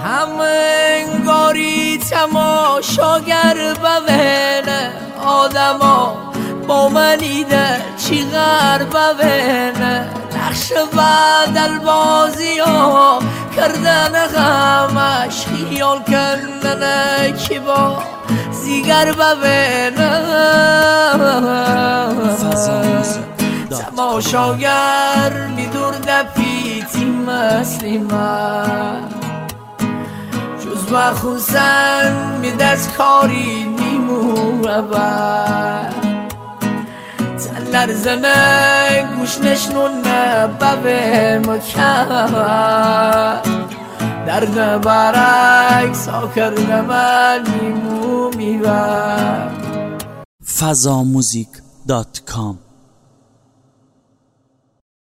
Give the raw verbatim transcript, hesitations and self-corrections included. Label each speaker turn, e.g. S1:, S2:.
S1: همنگاری تماشاگر ببینه آدما با منیده چی غر ببینه نقش بدل بازی ها کردن غمش خیال کردن کی با زیگر ببینه تماشاگر میدور دفیتی مثلی من جز مخوزن می دست کاری نیمونه بر تن لرزنه گوش نشنونه ببه مکر درد برک سا کرده من نیمو میبر
S2: فضاموزیک دات کام